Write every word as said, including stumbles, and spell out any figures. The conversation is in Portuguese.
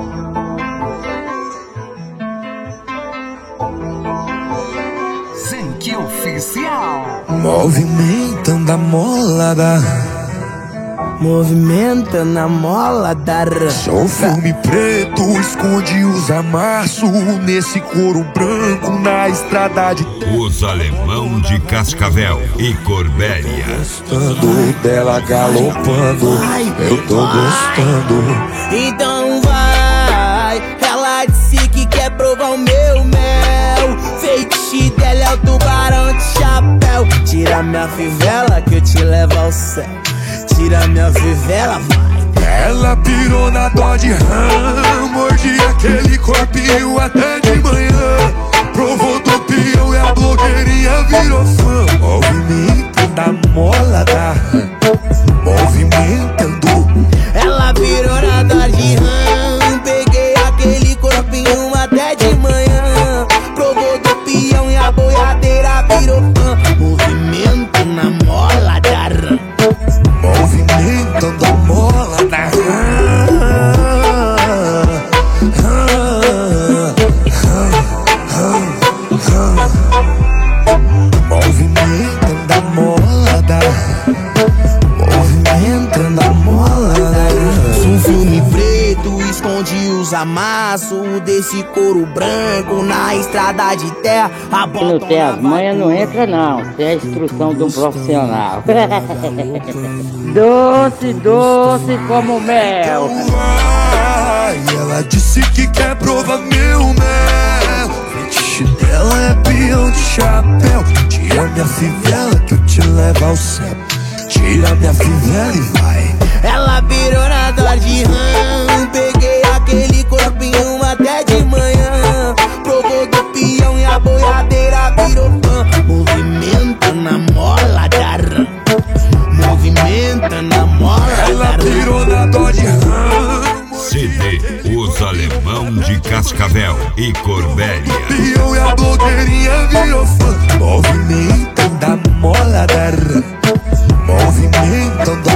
Zenque Oficial. Movimentando a molada, movimentando a mola da sou filme preto, esconde os amassos nesse couro branco na estrada de Os Alemão de Cascavel e Corbélia. gostando dela galopando, eu tô gostando. Então vai, ela disse que quer provar o meu mel. Feitiço dela é o tubarão de chapéu. Tira minha fivela que eu te levo ao céu. Tira minha fivela, vai. Ela pirou na Dodge Ram, mordi aquele corpinho até de manhã. Provou do peão e a blogueirinha virou fã. Movimentando a mola da movimentando. Ela virou na Dodge Ram, peguei aquele corpinho até de manhã. Provou do peão e a boiadeira virou fã. Movimento na mola da Ram, movimentando a mola da movimentando a mola da movimentando a mola da. Sou um filme preto, esconde os amassos desse couro branco na estrada de terra. A No tem as manhas não entra não, isso é a instrução de um profissional. Doce, doce como mel. Vai, ela disse que quer provar meu mel. Fetiche dela é peão de chapéu. Tira minha fivela que eu te levo ao céu. Tira minha fivela e vai. Ela virou na Dodge Ram, peguei aquele corpinho até de manhã. Provou do peão e a boiadeira virou fã. Movimenta na mola da Ram, movimenta na mola da Ram. Ela virou na Dodge Ram. C D Os Alemão de Cascavel e Corbélia. Peão e a blogueirinha virou fã. Movimentando a mola da Ram, movimentando